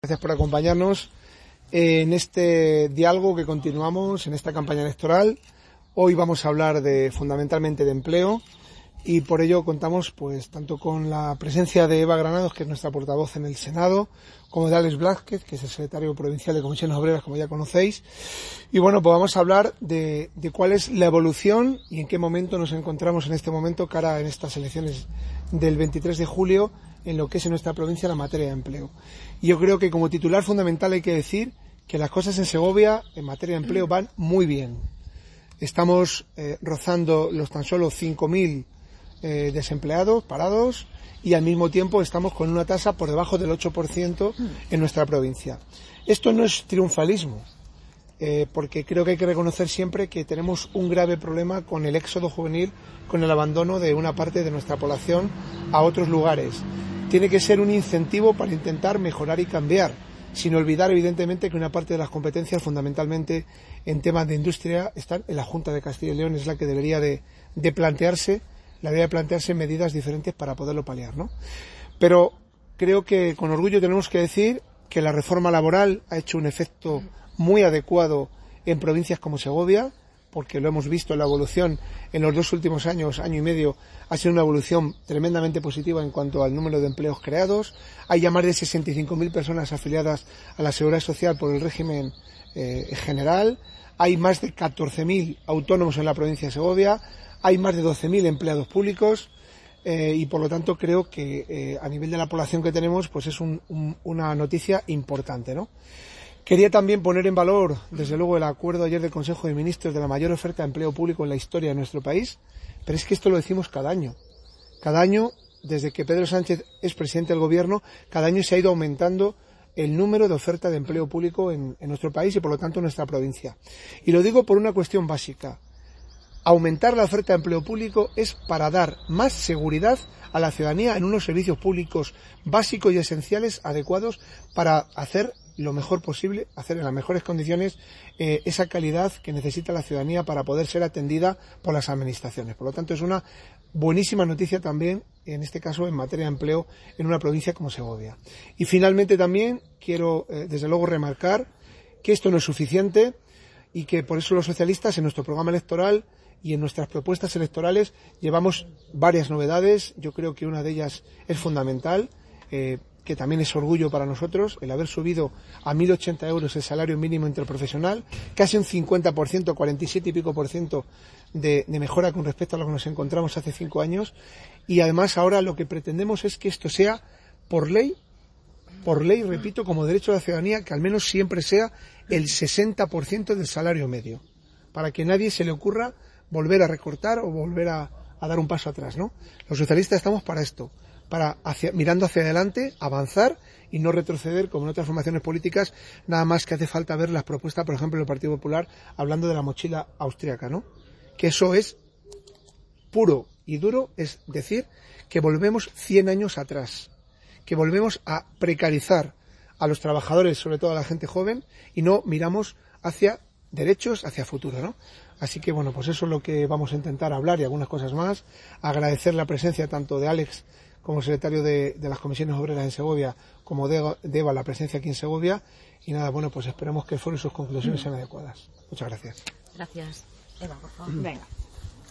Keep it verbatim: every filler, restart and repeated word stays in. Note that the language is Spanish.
Gracias por acompañarnos en este diálogo que continuamos en esta campaña electoral. Hoy vamos a hablar de fundamentalmente de empleo y por ello contamos pues tanto con la presencia de Eva Granados, que es nuestra portavoz en el Senado, como de Alex Blázquez, que es el secretario provincial de Comisiones Obreras, como ya conocéis. Y bueno, pues vamos a hablar de, de cuál es la evolución y en qué momento nos encontramos en este momento cara en estas elecciones del veintitrés de julio en lo que es en nuestra provincia la materia de empleo. Y yo creo que como titular fundamental hay que decir que las cosas en Segovia en materia de empleo van muy bien. Estamos eh, rozando los tan solo cinco mil eh, desempleados, parados, y al mismo tiempo estamos con una tasa por debajo del ocho por ciento en nuestra provincia. Esto no es triunfalismo, eh, porque creo que hay que reconocer siempre que tenemos un grave problema con el éxodo juvenil, con el abandono de una parte de nuestra población a otros lugares. Tiene que ser un incentivo para intentar mejorar y cambiar, sin olvidar evidentemente que una parte de las competencias fundamentalmente en temas de industria están en la Junta de Castilla y León, es la que debería de, de plantearse, la debería de plantearse medidas diferentes para poderlo paliar, ¿no? Pero creo que con orgullo tenemos que decir que la reforma laboral ha hecho un efecto muy adecuado en provincias como Segovia, porque lo hemos visto en la evolución en los dos últimos años, año y medio, ha sido una evolución tremendamente positiva en cuanto al número de empleos creados. Hay ya más de sesenta y cinco mil personas afiliadas a la Seguridad Social por el régimen eh, general. Hay más de catorce mil autónomos en la provincia de Segovia. Hay más de doce mil empleados públicos. Eh, y por lo tanto creo que eh, a nivel de la población que tenemos, pues es un, un, una noticia importante, ¿no? Quería también poner en valor, desde luego, el acuerdo ayer del Consejo de Ministros de la mayor oferta de empleo público en la historia de nuestro país, pero es que esto lo decimos cada año. Cada año, desde que Pedro Sánchez es presidente del Gobierno, cada año se ha ido aumentando el número de oferta de empleo público en, en nuestro país y, por lo tanto, en nuestra provincia. Y lo digo por una cuestión básica. Aumentar la oferta de empleo público es para dar más seguridad a la ciudadanía en unos servicios públicos básicos y esenciales adecuados para hacer lo mejor posible, hacer en las mejores condiciones eh, esa calidad que necesita la ciudadanía para poder ser atendida por las administraciones. Por lo tanto, es una buenísima noticia también, en este caso, en materia de empleo en una provincia como Segovia. Y finalmente también quiero, eh, desde luego, remarcar que esto no es suficiente y que por eso los socialistas en nuestro programa electoral y en nuestras propuestas electorales llevamos varias novedades. Yo creo que una de ellas es fundamental, eh, que también es orgullo para nosotros, el haber subido a mil ochenta euros el salario mínimo interprofesional, casi un cincuenta por ciento, cuarenta y siete y pico por ciento de, de mejora con respecto a lo que nos encontramos hace cinco años. Y además ahora lo que pretendemos es que esto sea por ley, por ley, repito, como derecho de la ciudadanía, que al menos siempre sea el sesenta por ciento del salario medio, para que nadie se le ocurra volver a recortar o volver a, a dar un paso atrás, ¿no? Los socialistas estamos para esto, para hacia, mirando hacia adelante, avanzar y no retroceder como en otras formaciones políticas, nada más que hace falta ver las propuestas, por ejemplo, del Partido Popular, hablando de la mochila austríaca, ¿no? Que eso es puro y duro, es decir, que volvemos cien años atrás, que volvemos a precarizar a los trabajadores, sobre todo a la gente joven, y no miramos hacia derechos, hacia futuro, ¿no? Así que, bueno, pues eso es lo que vamos a intentar hablar y algunas cosas más. Agradecer la presencia tanto de Alex como secretario de, de las Comisiones Obreras en Segovia, como de, de Eva, la presencia aquí en Segovia. Y nada, bueno, pues esperemos que el foro y sus conclusiones sean adecuadas. Muchas gracias. Gracias. Eva, por favor. Venga.